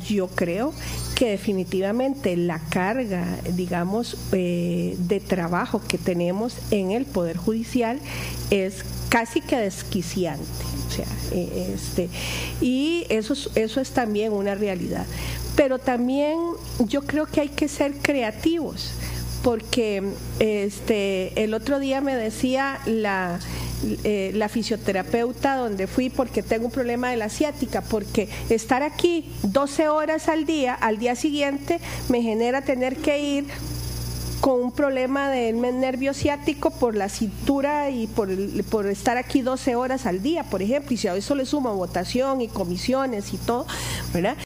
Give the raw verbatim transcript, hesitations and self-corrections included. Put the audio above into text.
yo creo que definitivamente la carga, digamos, eh, de trabajo que tenemos en el Poder Judicial es casi que desquiciante. O sea, eh, este, y eso, eso es también una realidad. Pero también yo creo que hay que ser creativos, porque este, el otro día me decía la, eh, la fisioterapeuta donde fui, porque tengo un problema de la ciática, porque estar aquí doce horas al día, al día siguiente me genera tener que ir con un problema del nervio ciático por la cintura y por, el, por estar aquí doce horas al día, por ejemplo, y si a eso le sumo votación y comisiones y todo, ¿verdad?